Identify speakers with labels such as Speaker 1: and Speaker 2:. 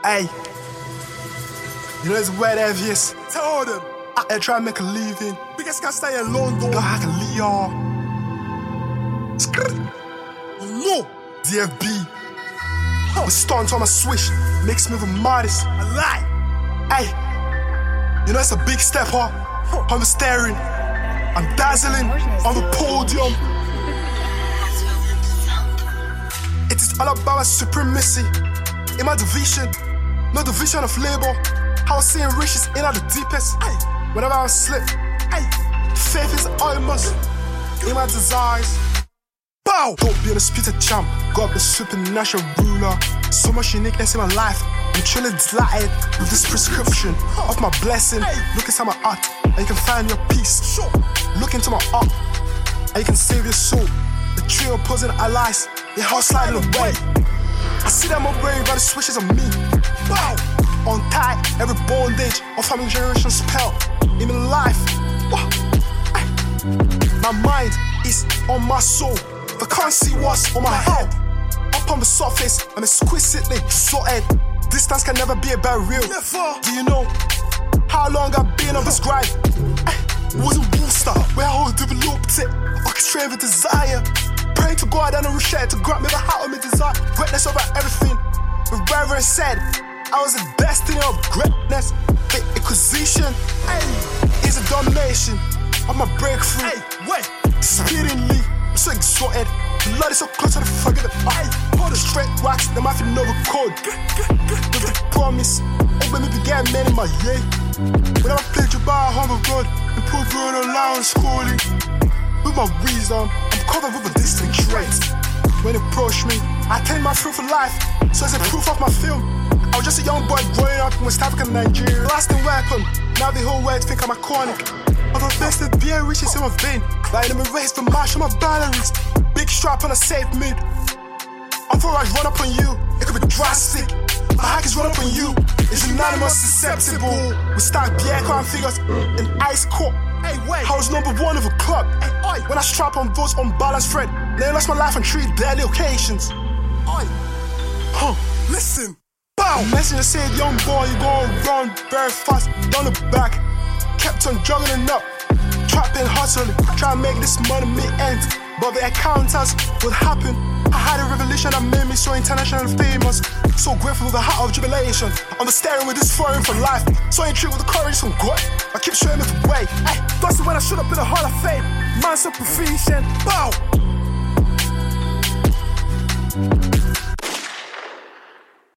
Speaker 1: Hey, you know it's wet obvious. Tell them I try to make a living. Biggest guy stay alone though. I can leave y'all. No, DFB. The stunt on my switch makes me the modest. I lie. Hey, you know it's a big step, huh? I'm staring, I'm dazzling on the podium. It is all about my supremacy in my division, no division of labor. How I seeing riches in the deepest. Ay, whenever I slip, ay, faith is almost in my desires. Bow! Don't be a disputed champ, God the supernatural ruler. So much uniqueness in my life, I'm truly delighted with this prescription of my blessing. Look inside my heart, and you can find your peace. Look into my heart, and you can save your soul. The trio opposing allies, they all sliding away. I see them all brave by the switches of me. Wow! Untie every bondage of family generation spell in my life. Wow. My mind is on my soul. I can't see what's on my head. Up on the surface, I'm exquisitely sorted. Distance can never be a barrier. Do you know how long I've been on this grind? It wasn't Worcester where I all developed it. Orchestrated with desire. Praying to God and I share to grant me the heart of my desire. Greatness over everything. The Reverend said I was a destiny of greatness. The acquisition is a domination of my breakthrough. Speedingly, I'm so exalted. The Lord is so close to the forget. Hold the straight wax, the mouth in over code. With the promise, open me began men in my yay. When I played you by a humble road, and put road allowance schooling. With my wisdom, I'm covered with a distinct trait. When they approach me, I tell my fruit for life. So it's a proof of my film. I was just a young boy growing up in West Africa, Nigeria. Lasting weapon, now the whole world think I'm iconic. I'm a best that beer riches in my vein. Like in my race, the march on my batteries. Big strap on a safe mid. Entourage run up on you, it could be drastic. My hackers run up on you, it's unanimous, susceptible. We stack beer crime figures in ice court. I was number one of a club. When I strap on those unbalanced thread, they lost my life on 3 deadly occasions. Listen. Bow! Messenger said, young boy, you gon' run very fast. Don't look back. Kept on juggling up, trapping, hustling, trying to make this money me end. But the encounters would happen. I had a revelation that made me so international famous. So grateful with a heart of jubilation. I'm staring with this foreign for life. So intrigued with the courage from God. I keep showing me the way. That's when I showed up in the Hall of Fame. Man so proficient. Bow!